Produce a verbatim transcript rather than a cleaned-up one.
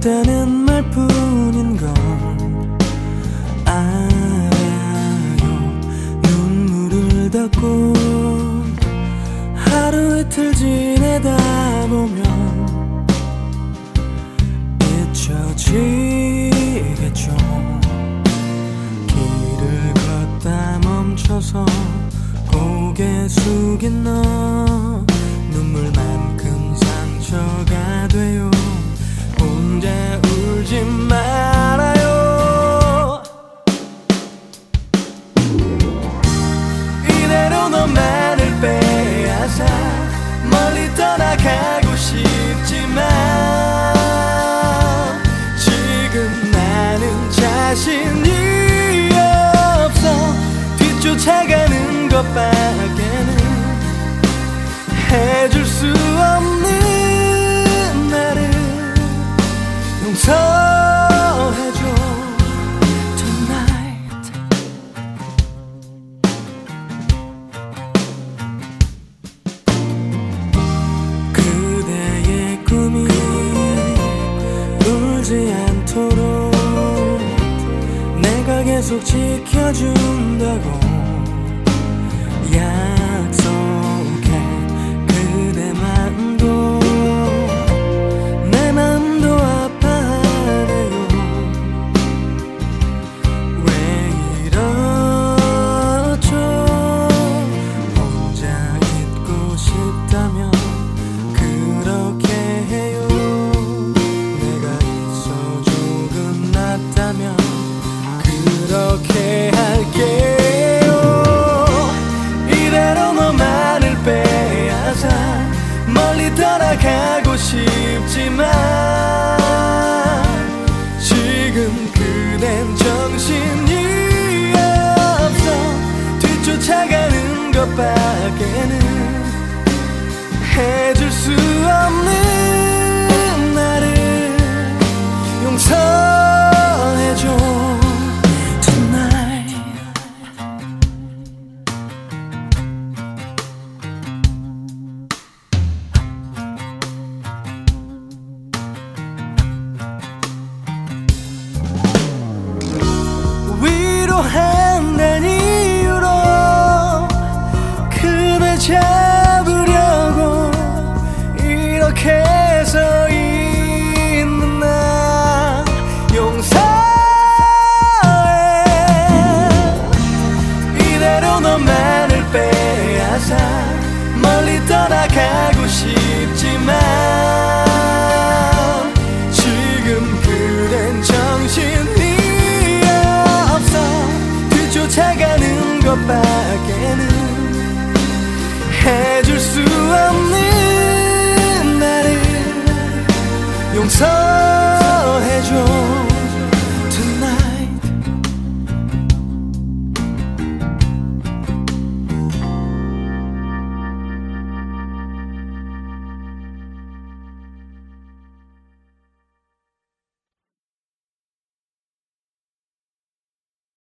고맙다는 말뿐인 걸 알아요. 눈물을 닦고 하루 이틀 지내다 보면 잊혀지겠죠. 길을 걷다 멈춰서 고개 숙인 너 눈물만큼 상처가 돼요. 혼자 울지 말아요. 이대로 너만을 빼앗아 멀리 떠나가고 싶지만 지금 나는 자신이 없어. 뒤쫓아가는 것밖에는 해줄 수 없는 나를 용서해줘 tonight. 그대의 꿈이 울지 않도록 내가 계속 지켜준다고 약속해. 그대 마음도 내 마음도 아파하네요. 왜 이러죠? 혼자 있고 싶다면 그렇게 해요. 내가 있어 조금 낫다면 그렇게 할게요. 이대로 너만을 빼앗아 멀리 떠나가고 싶지만 지금 그댄 정신이 없어. 뒤쫓아가는 것밖에는 해줄 수 없는 나를 용서해줘 한다는 이유로 그대 잡으려고 이렇게 서 있는 나 용서해. 이대로 너만을 빼앗아 멀리 떠나가고 싶지만 지금 그댄 정신이 쫓아가는 것밖에는 해줄 수 없는 나를 용서해줘.